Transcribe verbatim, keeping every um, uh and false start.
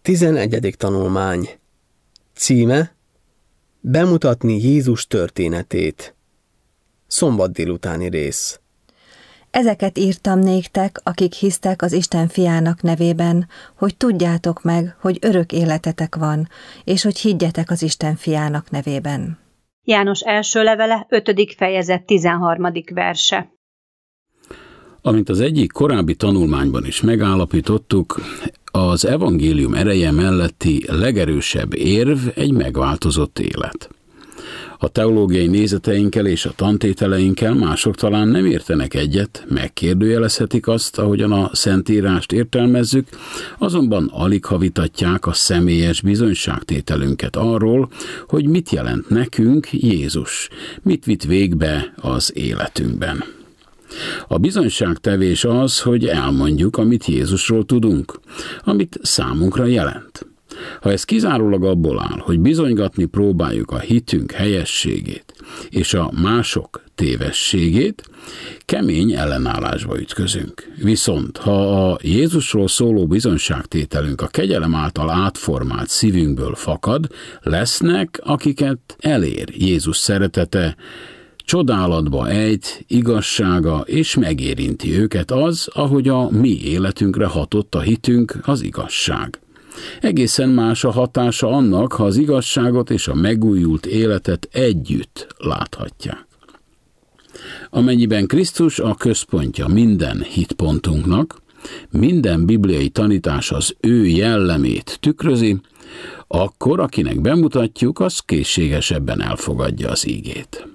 tizenegyedik tanulmány. Címe: Bemutatni Jézus történetét. Szombat délutáni rész. Ezeket írtam néktek, akik hisztek az Isten fiának nevében, hogy tudjátok meg, hogy örök életetek van, és hogy higgyetek az Isten fiának nevében. János első levele, ötödik fejezet, tizenharmadik verse. Amint az egyik korábbi tanulmányban is megállapítottuk, az evangélium ereje melletti legerősebb érv egy megváltozott élet. A teológiai nézeteinkkel és a tantételeinkkel mások talán nem értenek egyet, megkérdőjelezhetik azt, ahogyan a Szentírást értelmezzük, azonban aligha vitatják a személyes bizonyságtételünket arról, hogy mit jelent nekünk Jézus, mit vitt végbe az életünkben. A bizonyságtevés az, hogy elmondjuk, amit Jézusról tudunk, amit számunkra jelent. Ha ez kizárólag abból áll, hogy bizonygatni próbáljuk a hitünk helyességét és a mások tévességét, kemény ellenállásba ütközünk. Viszont ha a Jézusról szóló bizonyságtételünk a kegyelem által átformált szívünkből fakad, lesznek, akiket elér Jézus szeretete, csodálatba ejt, igazsága, és megérinti őket az, ahogy a mi életünkre hatott a hitünk, az igazság. Egészen más a hatása annak, ha az igazságot és a megújult életet együtt láthatják. Amennyiben Krisztus a központja minden hitpontunknak, minden bibliai tanítás az ő jellemét tükrözi, akkor akinek bemutatjuk, az készségesebben elfogadja az ígét.